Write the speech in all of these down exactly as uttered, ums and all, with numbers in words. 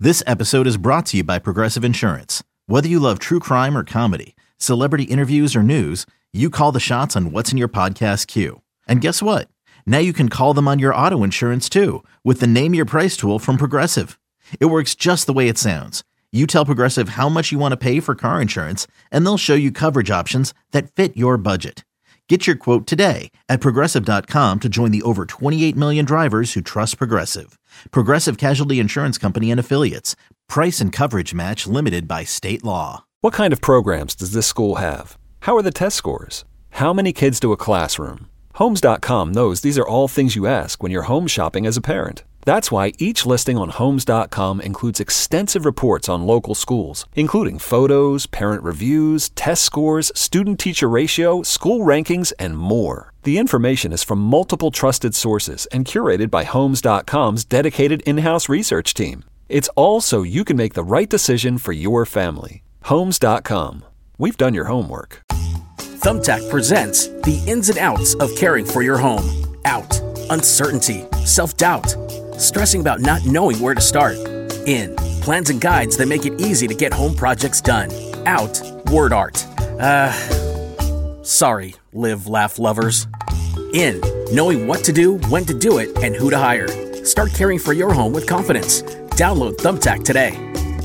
This episode is brought to you by Progressive Insurance. Whether you love true crime or comedy, celebrity interviews or news, you call the shots on what's in your podcast queue. And guess what? Now you can call them on your auto insurance too with the Name Your Price tool from Progressive. It works just the way it sounds. You tell Progressive how much you want to pay for car insurance, and they'll show you coverage options that fit your budget. Get your quote today at Progressive dot com to join the over twenty-eight million drivers who trust Progressive. Progressive Casualty Insurance Company and Affiliates. Price and coverage match limited by state law. What kind of programs does this school have? How are the test scores? How many kids to a classroom? Homes dot com knows these are all things you ask when you're home shopping as a parent. That's why each listing on Homes dot com includes extensive reports on local schools, including photos, parent reviews, test scores, student-teacher ratio, school rankings, and more. The information is from multiple trusted sources and curated by Homes dot com's dedicated in-house research team. It's all so you can make the right decision for your family. Homes dot com. We've done your homework. Thumbtack presents the ins and outs of caring for your home. Out. Uncertainty. Self-doubt. Stressing about not knowing where to start. In. Plans and guides that make it easy to get home projects done. Out. Word art. Uh, sorry, live, laugh lovers. In. Knowing what to do, when to do it, and who to hire. Start caring for your home with confidence. Download Thumbtack today.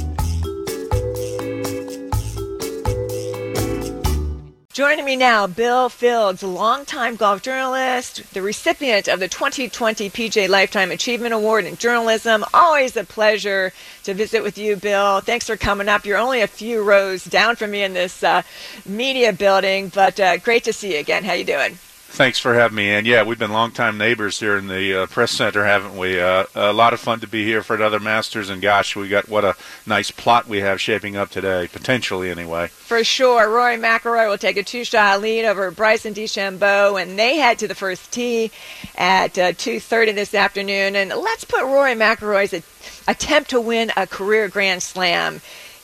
Joining me now, Bill Fields, longtime golf journalist, the recipient of the twenty twenty P G A Lifetime Achievement Award in Journalism. Always a pleasure to visit with you, Bill. Thanks for coming up. You're only a few rows down from me in this uh, media building, but uh, great to see you again. How you doing? Thanks for having me. And, yeah, we've been longtime neighbors here in the uh, press center, haven't we? Uh, a lot of fun to be here for another Masters. And, gosh, we got what a nice plot we have shaping up today, potentially anyway. For sure. Rory McIlroy will take a two-shot lead over Bryson DeChambeau, and they head to the first tee at uh, two thirty this afternoon. And let's put Rory McIlroy's a- attempt to win a career Grand Slam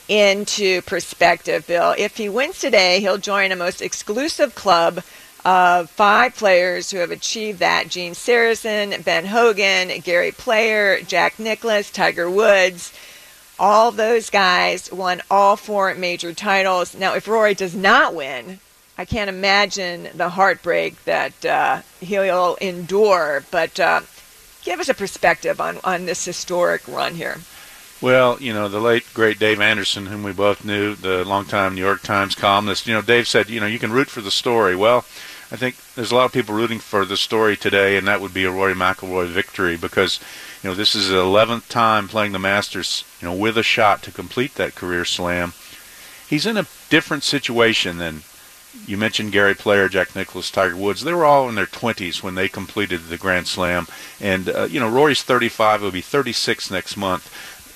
into perspective, Bill. If he wins today, he'll join a most exclusive club of five players who have achieved that. Gene Sarazen, Ben Hogan, Gary Player, Jack Nicklaus, Tiger Woods. All those guys won all four major titles. Now, if Rory does not win, I can't imagine the heartbreak that uh, he'll endure. But uh, give us a perspective on, on this historic run here. Well, you know, the late, great Dave Anderson, whom we both knew, the longtime New York Times columnist, you know, Dave said, you know, you can root for the story. Well, I think there's a lot of people rooting for the story today, and that would be a Rory McIlroy victory because, you know, this is the eleventh time playing the Masters, you know, with a shot to complete that career slam. He's in a different situation than, you mentioned Gary Player, Jack Nicklaus, Tiger Woods. They were all in their twenties when they completed the Grand Slam. And, uh, you know, Rory's thirty-five, he'll be thirty-six next month.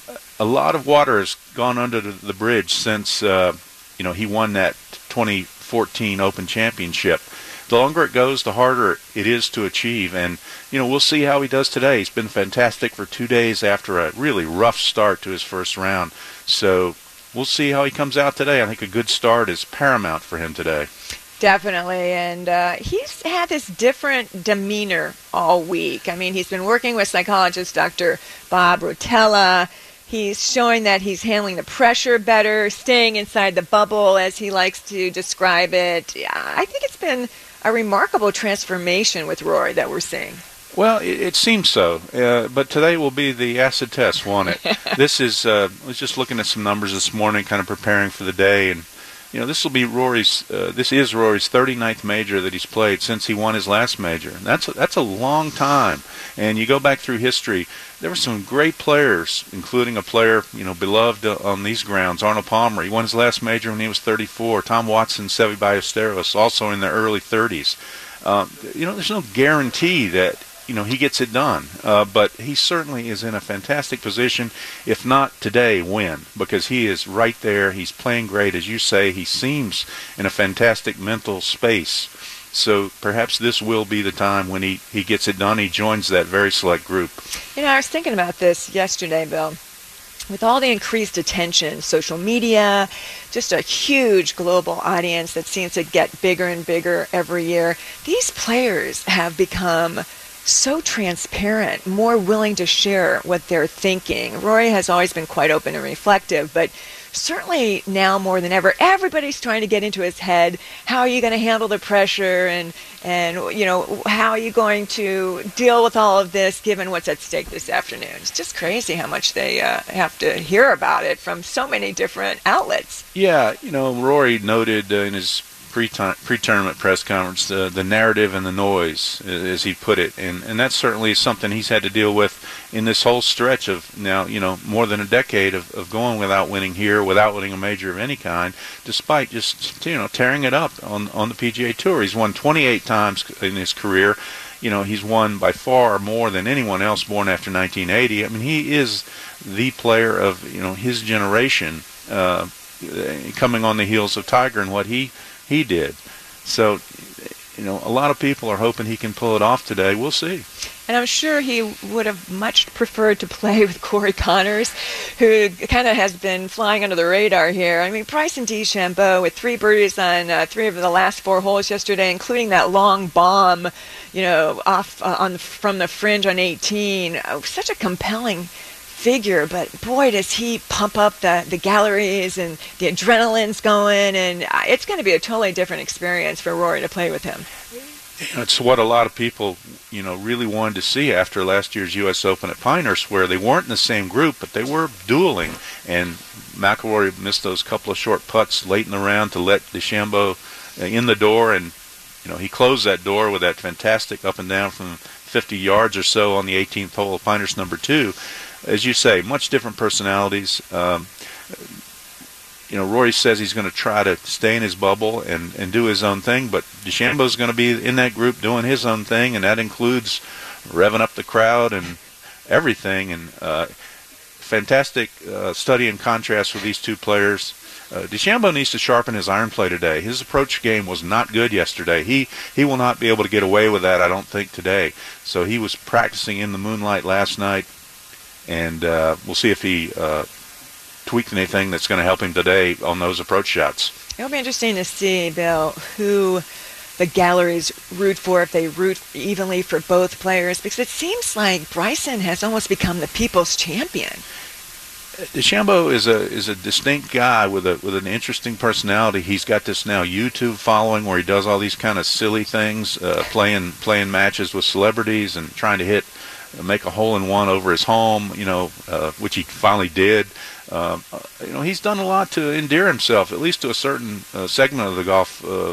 A lot of water has gone under the bridge since, uh, you know, he won that twenty fourteen Open Championship. The longer it goes, the harder it is to achieve. And, you know, we'll see how he does today. He's been fantastic for two days after a really rough start to his first round. So we'll see how he comes out today. I think a good start is paramount for him today. Definitely, and uh, he's had this different demeanor all week. I mean, he's been working with psychologist Doctor Bob Rotella. He's showing that he's handling the pressure better, staying inside the bubble, as he likes to describe it. I think it's been a remarkable transformation with Rory that we're seeing. Well, it, it seems so, uh, but today will be the acid test, won't it? This is, uh, I was just looking at some numbers this morning, kind of preparing for the day, and you know, this will be Rory's. Uh, this is Rory's thirty-ninth major that he's played since he won his last major. And that's a, that's a long time. And you go back through history, there were some great players, including a player you know beloved on these grounds, Arnold Palmer. He won his last major when he was thirty-four. Tom Watson, Seve Ballesteros, also in their early thirties. Um, you know, there's no guarantee that you know he gets it done, uh, but he certainly is in a fantastic position. If not today, when? Because he is right there. He's playing great, as you say. He seems in a fantastic mental space. So perhaps this will be the time when he, he gets it done. He joins that very select group. You know, I was thinking about this yesterday, Bill. With all the increased attention, social media, just a huge global audience that seems to get bigger and bigger every year, these players have become so transparent, more willing to share what they're thinking. Rory has always been quite open and reflective, but certainly now more than ever, everybody's trying to get into his head. How are you going to handle the pressure, and and you know, how are you going to deal with all of this given what's at stake this afternoon? It's just crazy how much they uh, have to hear about it from so many different outlets. Yeah, you know, Rory noted uh, in his pre-tournament press conference uh, the narrative and the noise, as he put it, and and that's certainly something he's had to deal with in this whole stretch of now, you know, more than a decade of, of going without winning here, without winning a major of any kind, despite just, you know, tearing it up on on the P G A Tour. He's won twenty-eight times in his career. You know, he's won by far more than anyone else born after nineteen eighty. I mean, he is the player of, you know, his generation, uh, coming on the heels of Tiger and what he he did. So, you know, a lot of people are hoping he can pull it off today. We'll see. And I'm sure he would have much preferred to play with Corey Connors, who kind of has been flying under the radar here. I mean, Bryson DeChambeau with three birdies on uh, three of the last four holes yesterday, including that long bomb, you know, off uh, on from the fringe on eighteen. Oh, such a compelling figure, but boy, does he pump up the, the galleries, and the adrenaline's going, and it's going to be a totally different experience for Rory to play with him. It's what a lot of people, you know, really wanted to see after last year's U S Open at Pinehurst, where they weren't in the same group, but they were dueling, and McIlroy missed those couple of short putts late in the round to let DeChambeau in the door, and, you know, he closed that door with that fantastic up and down from fifty yards or so on the eighteenth hole of Pinehurst number two. As you say, much different personalities. Um, you know, Rory says he's going to try to stay in his bubble and, and do his own thing, but DeChambeau's going to be in that group doing his own thing, and that includes revving up the crowd and everything. And uh, fantastic uh, study and contrast for these two players. Uh, DeChambeau needs to sharpen his iron play today. His approach game was not good yesterday. He he will not be able to get away with that, I don't think, today. So he was practicing in the moonlight last night, and uh, we'll see if he uh, tweaked anything that's going to help him today on those approach shots. It'll be interesting to see, Bill, who the galleries root for, if they root evenly for both players, because it seems like Bryson has almost become the people's champion. DeChambeau is a is a distinct guy with a with an interesting personality. He's got this now YouTube following where he does all these kind of silly things, uh, playing playing matches with celebrities and trying to hit, make a hole in one over his home, you know, uh, which he finally did. Uh, you know, he's done a lot to endear himself, at least to a certain uh, segment of the golf uh,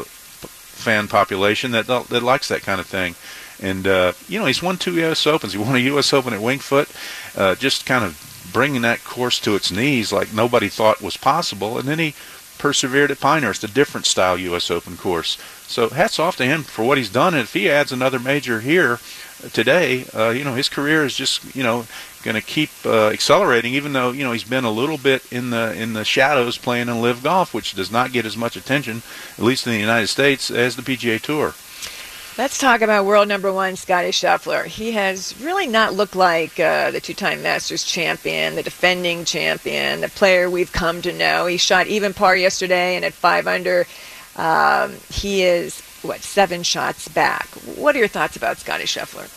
fan population that that likes that kind of thing. And uh, you know, he's won two U S Opens. He won a U S Open at Winged Foot, uh, just kind of bringing that course to its knees like nobody thought was possible. And then he persevered at Pinehurst, a different style U S Open course. So hats off to him for what he's done. And if he adds another major here today, uh, you know, his career is just, you know, going to keep uh, accelerating, even though, you know, he's been a little bit in the in the shadows playing in Live Golf, which does not get as much attention, at least in the United States, as the P G A Tour. Let's talk about world number one, Scottie Scheffler. He has really not looked like uh, the two-time Masters champion, the defending champion, the player we've come to know. He shot even par yesterday, and at five under, um, he is, what, seven shots back. What are your thoughts about Scottie Scheffler?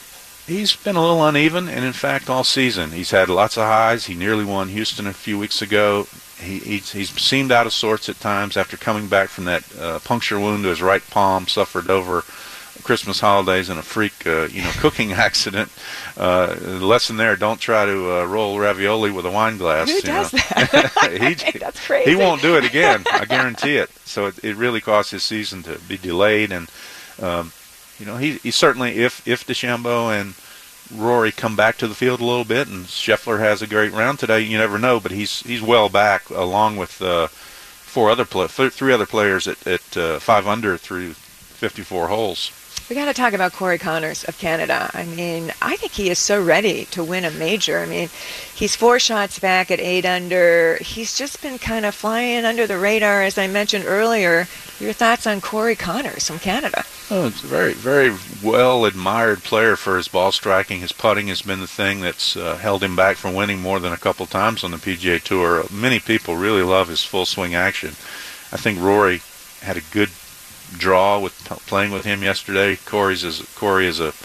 He's been a little uneven, and in fact, all season. He's had lots of highs. He nearly won Houston a few weeks ago. He, he's, he's seemed out of sorts at times after coming back from that uh, puncture wound to his right palm, suffered over Christmas holidays in a freak, uh, you know, cooking accident. Uh, the lesson there: don't try to uh, roll ravioli with a wine glass. Who you does know? that? he, That's crazy. He won't do it again. I guarantee it. So it, it really caused his season to be delayed, and um, you know, he, he certainly, if if DeChambeau and Rory come back to the field a little bit, and Scheffler has a great round today, you never know. But he's he's well back, along with uh, four other play, three other players at at uh, five under through fifty-four holes. We got to talk about Corey Connors of Canada. I mean, I think he is so ready to win a major. I mean, he's four shots back at eight under. He's just been kind of flying under the radar, as I mentioned earlier. Your thoughts on Corey Connors from Canada? Oh, it's a very, very well-admired player for his ball striking. His putting has been the thing that's uh, held him back from winning more than a couple times on the P G A Tour. Many people really love his full-swing action. I think Rory had a good draw with playing with him yesterday. Corey's is Corey is a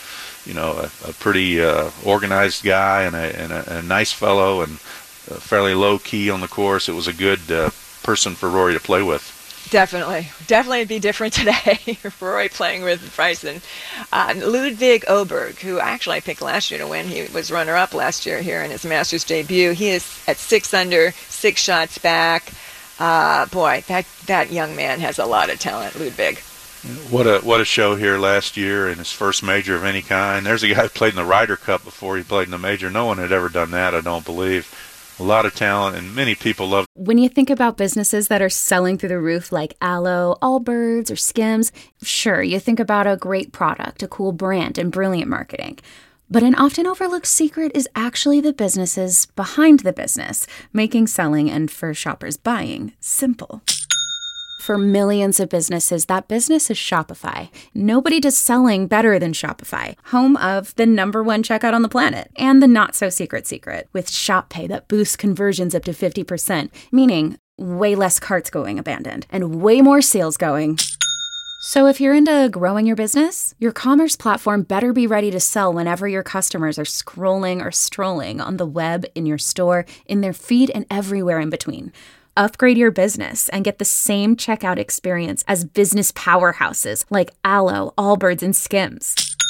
you know, a, a pretty uh, organized guy and, a, and a, a nice fellow and uh, fairly low key on the course. It was a good uh, person for Rory to play with. Definitely. Definitely it'd be different today. Rory playing with Bryson. Uh, Ludwig Oberg, who actually I picked last year to win. He was runner-up last year here in his Masters debut. He is at six under, six shots back. Uh, boy, that, that young man has a lot of talent, Ludwig. What a what a show here last year in his first major of any kind. There's a guy who played in the Ryder Cup before he played in the major. No one had ever done that, I don't believe. A lot of talent, and many people love. When you think about businesses that are selling through the roof like Aloe, Allbirds, or Skims, sure, you think about a great product, a cool brand, and brilliant marketing. But an often overlooked secret is actually the businesses behind the business, making selling and for shoppers buying simple. For millions of businesses, that business is Shopify. Nobody does selling better than Shopify, home of the number one checkout on the planet and the not-so-secret secret with Shop Pay that boosts conversions up to fifty percent, meaning way less carts going abandoned and way more sales going. So if you're into growing your business, your commerce platform better be ready to sell whenever your customers are scrolling or strolling on the web, in your store, in their feed, and everywhere in between. Upgrade your business and get the same checkout experience as business powerhouses like Aloe, Allbirds, and Skims.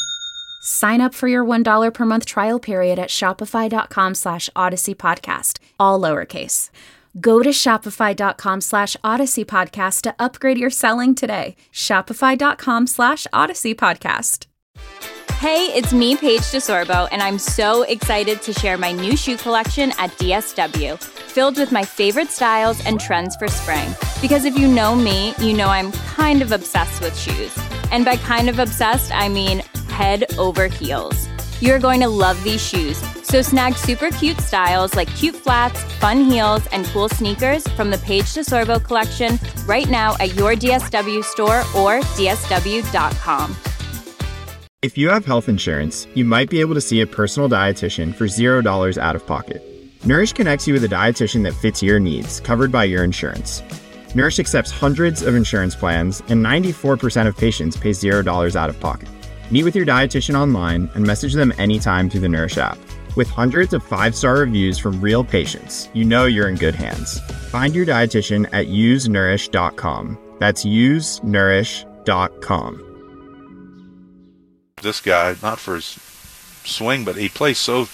Sign up for your one dollar per month trial period at shopify.com slash Odyssey Podcast, all lowercase. Go to shopify.com slash Odyssey Podcast to upgrade your selling today. Shopify.com slash Odyssey Podcast. Hey, it's me, Paige DeSorbo, and I'm so excited to share my new shoe collection at D S W, filled with my favorite styles and trends for spring. Because if you know me, you know I'm kind of obsessed with shoes. And by kind of obsessed, I mean head over heels. You're going to love these shoes, so snag super cute styles like cute flats, fun heels, and cool sneakers from the Paige DeSorbo collection right now at your D S W store or D S W dot com. If you have health insurance, you might be able to see a personal dietitian for zero dollars out of pocket. Nourish connects you with a dietitian that fits your needs, covered by your insurance. Nourish accepts hundreds of insurance plans, and ninety-four percent of patients pay zero dollars out of pocket. Meet with your dietitian online and message them anytime through the Nourish app. With hundreds of five-star reviews from real patients, you know you're in good hands. Find your dietitian at use nourish dot com. That's use nourish dot com. This guy, not for his swing, but he plays so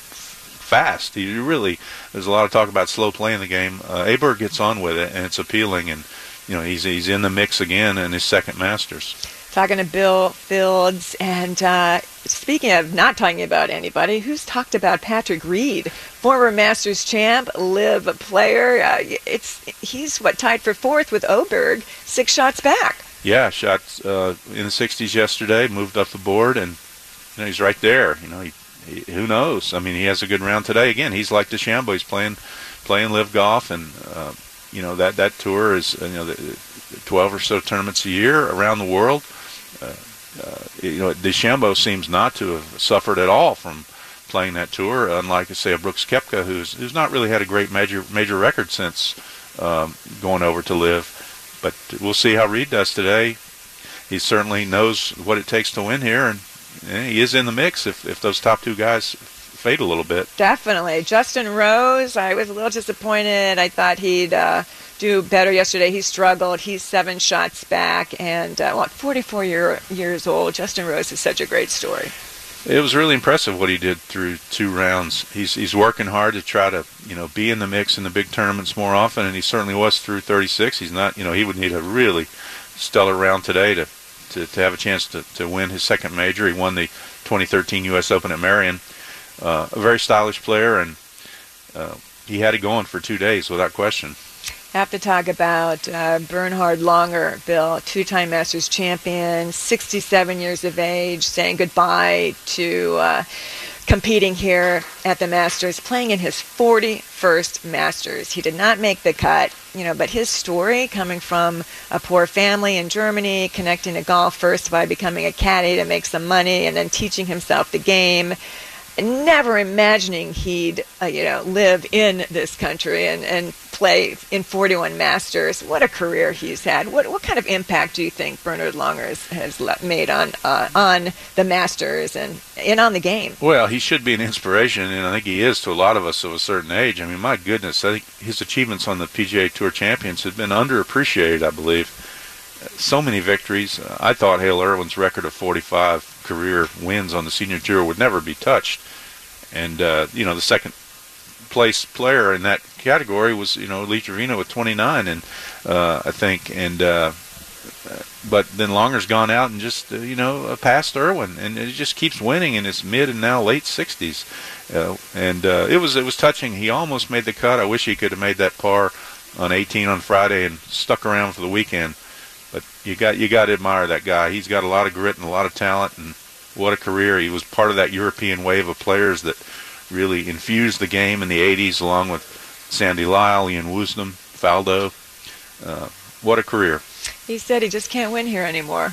fast. He really, there's a lot of talk about slow play in the game. Uh, Aberg gets on with it, and it's appealing, and you know he's he's in the mix again in his second Masters. Talking to Bill Fields, and uh, speaking of not talking about anybody, who's talked about Patrick Reed, former Masters champ, live player. Uh, it's he's what tied for fourth with Oberg, six shots back. Yeah, shot uh, in the sixties yesterday, moved up the board, and you know, he's right there. You know, he, he, who knows? I mean, he has a good round today. Again, he's like DeChambeau. He's playing playing live golf, and uh, you know that that tour is you know the, twelve or so tournaments a year around the world. Uh, uh, you know, DeChambeau seems not to have suffered at all from playing that tour, unlike, say, a Brooks Koepka, who's who's not really had a great major major record since um, going over to live. But we'll see how Reed does today. He certainly knows what it takes to win here, and eh, he is in the mix if, if those top two guys fade a little bit. Definitely. Justin Rose, I was a little disappointed. I thought he'd uh, do better yesterday. He struggled. He's seven shots back, and uh, what, forty-four year, years old. Justin Rose is such a great story. It was really impressive what he did through two rounds. He's he's working hard to try to you know be in the mix in the big tournaments more often, and he certainly was through thirty-six. He's not you know he would need a really stellar round today to to, to have a chance to, to win his second major. He won the twenty thirteen U S Open at Marion. Uh, a very stylish player, and uh, he had it going for two days without question. Have to talk about uh, Bernhard Langer, Bill, two-time Masters champion, sixty-seven years of age, saying goodbye to uh, competing here at the Masters, playing in his forty-first Masters. He did not make the cut, you know, but his story, coming from a poor family in Germany, connecting to golf first by becoming a caddy to make some money, and then teaching himself the game. never imagining he'd, uh, you know, live in this country and, and play in forty-one Masters. What a career he's had. What what kind of impact do you think Bernhard Langer has made on uh, on the Masters and, and on the game? Well, he should be an inspiration, and I think he is to a lot of us of a certain age. I mean, my goodness, I think his achievements on the P G A Tour Champions have been underappreciated, I believe. So many victories. Uh, I thought Hale Irwin's record of forty-five career wins on the Senior Tour would never be touched. And, uh, you know, the second place player in that category was, you know, Lee Trevino with twenty-nine, and uh, I think, and uh, but then Langer's gone out and just, uh, you know, passed Irwin, and it just keeps winning in his mid and now late sixties. Uh, and uh, it was it was touching. He almost made the cut. I wish he could have made that par on eighteen on Friday and stuck around for the weekend. But you got you got to admire that guy. He's got a lot of grit and a lot of talent, and what a career. He was part of that European wave of players that really infused the game in the eighties, along with Sandy Lyle, Ian Woosnam, Faldo. Uh, what a career. He said he just can't win here anymore.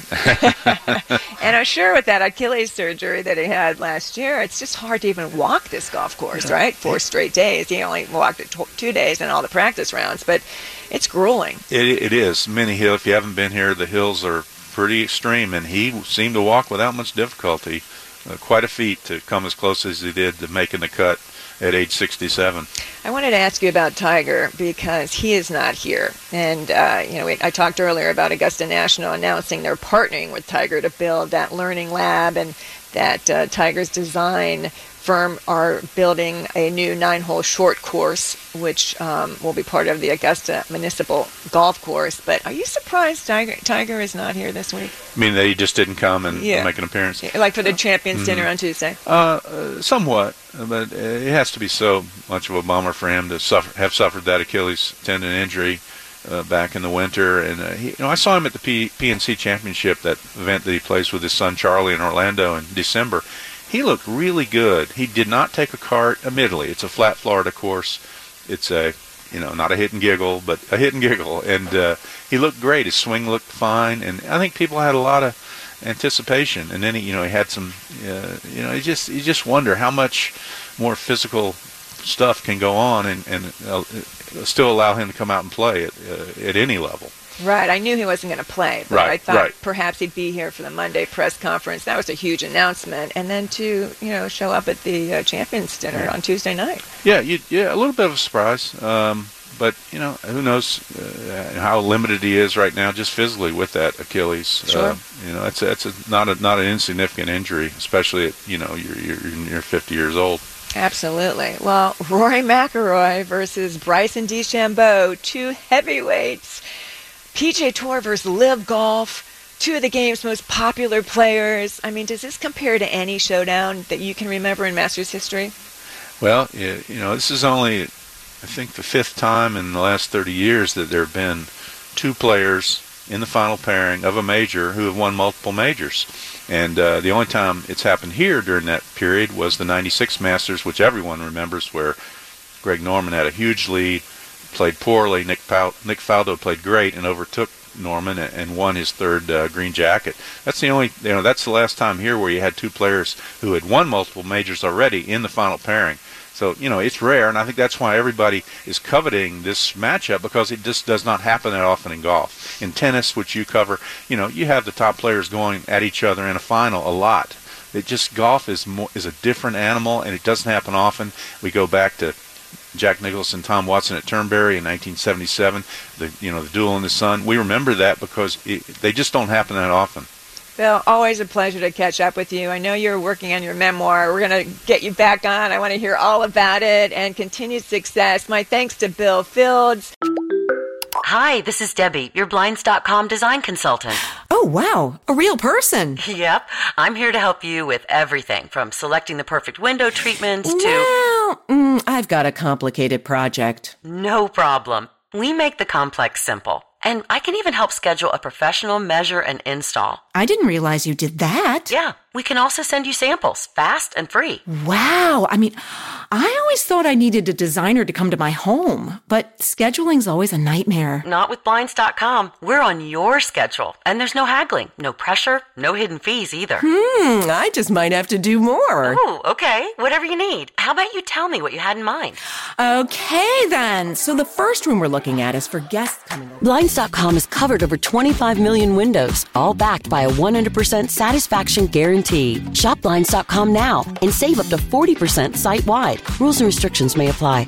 And I'm sure with that Achilles surgery that he had last year, it's just hard to even walk this golf course, yeah. right? Four straight days. He only walked it t- two days in all the practice rounds, but it's grueling. It, it is. Many hills. If you haven't been here, the hills are pretty extreme, and he seemed to walk without much difficulty. Uh, quite a feat to come as close as he did to making the cut at age sixty-seven. I wanted to ask you about Tiger because he is not here. And, uh, you know, we, I talked earlier about Augusta National announcing they're partnering with Tiger to build that learning lab, and that uh, Tiger's design firm are building a new nine-hole short course, which um, will be part of the Augusta Municipal Golf Course. But are you surprised Tiger, Tiger is not here this week? I mean, that he just didn't come and yeah. make an appearance? Yeah, like for the Champions mm-hmm. dinner on Tuesday? Uh, uh, somewhat, but it has to be so much of a bummer for him to suffer, have suffered that Achilles tendon injury uh, back in the winter. And uh, he, you know, I saw him at the P- PNC Championship, that event that he plays with his son Charlie in Orlando in December. He looked really good. He did not take a cart, admittedly. It's a flat Florida course. It's a, you know, not a hit and giggle, but a hit and giggle. And uh, he looked great. His swing looked fine. And I think people had a lot of anticipation. And then, he, you know, he had some, uh, you know, you just, you just wonder how much more physical stuff can go on and, and uh, still allow him to come out and play at, uh, at any level. Right. I knew he wasn't going to play, but right, I thought right. perhaps he'd be here for the Monday press conference. That was a huge announcement. And then to, you know, show up at the uh, Champions dinner on Tuesday night. Yeah, you, yeah, a little bit of a surprise. Um, but, you know, who knows uh, how limited he is right now just physically with that Achilles. Sure. Uh, you know, it's, it's a, not, a, not an insignificant injury, especially at, you know, you're, you're, you're fifty years old. Absolutely. Well, Rory McIlroy versus Bryson DeChambeau, two heavyweights. P G A Tour versus Live Golf, two of the game's most popular players. I mean, does this compare to any showdown that you can remember in Masters history? Well, you know, this is only, I think, the fifth time in the last thirty years that there have been two players in the final pairing of a major who have won multiple majors. And uh, the only time it's happened here during that period was the ninety-six Masters, which everyone remembers, where Greg Norman had a huge lead, played poorly. Nick, Pal- Nick Faldo played great and overtook Norman and, and won his third uh, green jacket. That's the only, you know, that's the last time here where you had two players who had won multiple majors already in the final pairing. So, you know, it's rare, and I think that's why everybody is coveting this matchup, because it just does not happen that often in golf. In tennis, which you cover, you know, you have the top players going at each other in a final a lot. It just, golf is more, is a different animal, and it doesn't happen often. We go back to Jack Nicklaus and Tom Watson at Turnberry in nineteen seventy-seven, the you know the duel in the sun. We remember that because it, they just don't happen that often. Bill, always a pleasure to catch up with you. I know you're working on your memoir. We're going to get you back on. I want to hear all about it, and continued success. My thanks to Bill Fields. Hi, this is Debbie, your Blinds dot com design consultant. Oh, wow, a real person. Yep, I'm here to help you with everything from selecting the perfect window treatments to... Well, mm, I've got a complicated project. No problem. We make the complex simple. And I can even help schedule a professional measure and install. I didn't realize you did that. Yeah, We can also send you samples, fast and free. Wow. I mean, I always thought I needed a designer to come to my home, but scheduling's always a nightmare. Not with Blinds dot com. We're on your schedule, and there's no haggling, no pressure, no hidden fees either. Hmm, I just might have to do more. Oh, okay. Whatever you need. How about you tell me what you had in mind? Okay, then. So the first room we're looking at is for guests coming over. Blinds dot com has covered over twenty-five million windows, all backed by a one hundred percent satisfaction guarantee. Shop Blinds dot com now and save up to forty percent site-wide. Rules and restrictions may apply.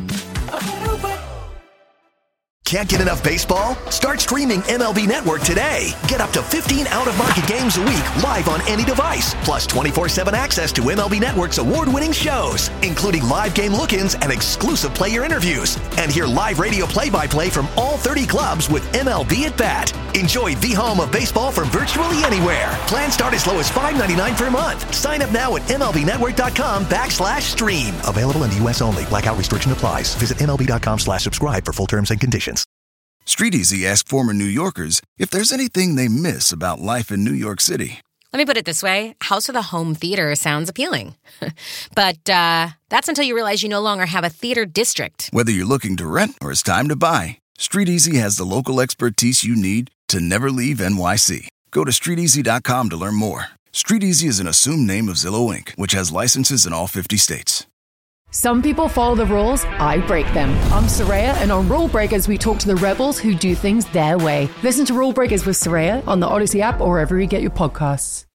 Can't get enough baseball? Start streaming M L B Network today. Get up to fifteen out-of-market games a week live on any device. Plus twenty-four seven access to M L B Network's award-winning shows, including live game look-ins and exclusive player interviews. And hear live radio play-by-play from all thirty clubs with M L B at Bat. Enjoy the home of baseball from virtually anywhere. Plans start as low as five dollars and ninety-nine cents per month. Sign up now at M L B network dot com backslash stream. Available in the U S only. Blackout restriction applies. Visit M L B dot com slash subscribe for full terms and conditions. StreetEasy asked former New Yorkers if there's anything they miss about life in New York City. Let me put it this way. House with a home theater sounds appealing. But uh, that's until you realize you no longer have a theater district. Whether you're looking to rent or it's time to buy, StreetEasy has the local expertise you need to never leave N Y C. Go to street easy dot com to learn more. StreetEasy is an assumed name of Zillow Incorporated, which has licenses in all fifty states. Some people follow the rules, I break them. I'm Soraya, and on Rule Breakers, we talk to the rebels who do things their way. Listen to Rule Breakers with Soraya on the Odyssey app or wherever you get your podcasts.